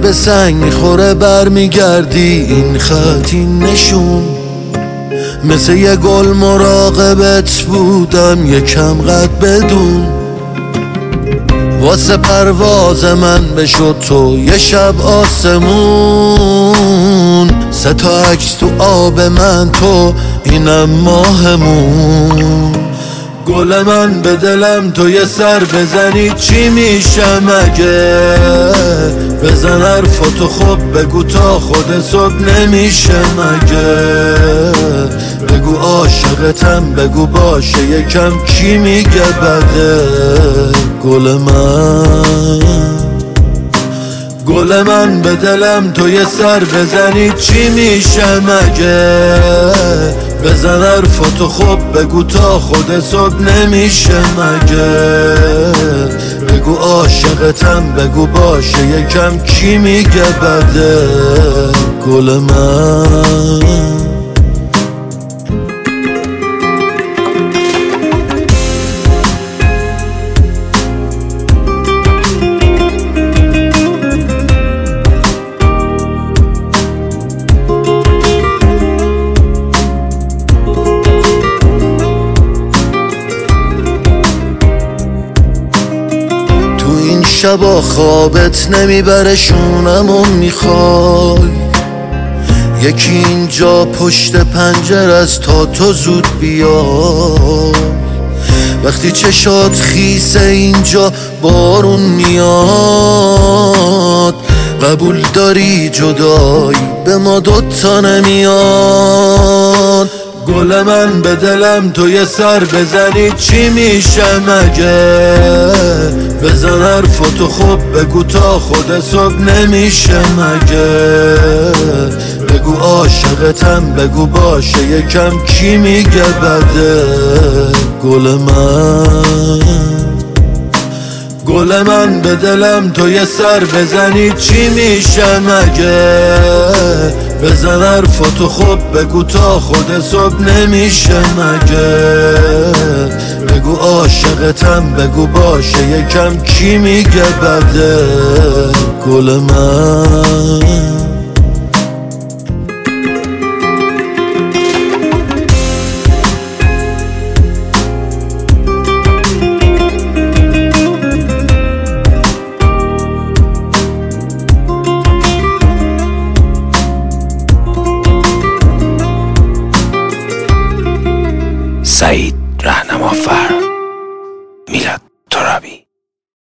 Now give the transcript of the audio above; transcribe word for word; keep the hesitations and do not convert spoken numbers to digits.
به سنگ میخوره برمیگردی این خط این نشون. مثل یه گل مراقبت بودم یکم قد بدون. واسه پرواز من بشد تو یه شب آسمون. سه تا عکس تو آب من تو اینم ماهمون. گل من به دلم تو یه سر بزنی چی میشه مگه؟ بزن حرفاتو خب بگو تا خود صبح نمیشه مگه؟ بگو عاشقتم بگو باشه یکم کی میگه بده؟ گل من گل من به دلم تو یه سر بزنی چی میشه مگه؟ بزن حرفاتو خب بگو تا خود صبح نمیشه مگه؟ بگو عاشقتم بگو باشه یکم کی میگه بده؟ گل من شبا خوابت نمیبره شونمو میخوای. یکی اینجا پشت پنجره است تا تو زود بیای. وقتی چشات خیسه اینجا بارون میاد. قبول داری جدایی به ما دوتا نمیاد. گل من به دلم تو یه سر بزنی چی میشه مگه؟ بزن حرفاتو خب بگو تا خود صبح نمیشه مگه؟ بگو عاشقتم بگو باشه یکم کی میگه بده؟ گل من گل من به دلم تو یه سر بزنی چی میشه مگه؟ بزن حرفاتو خب بگو تا خود صبح نمیشه مگه؟ بگو عاشقتم بگو باشه یکم کی میگه بده؟ گل من سعید رهنمافر.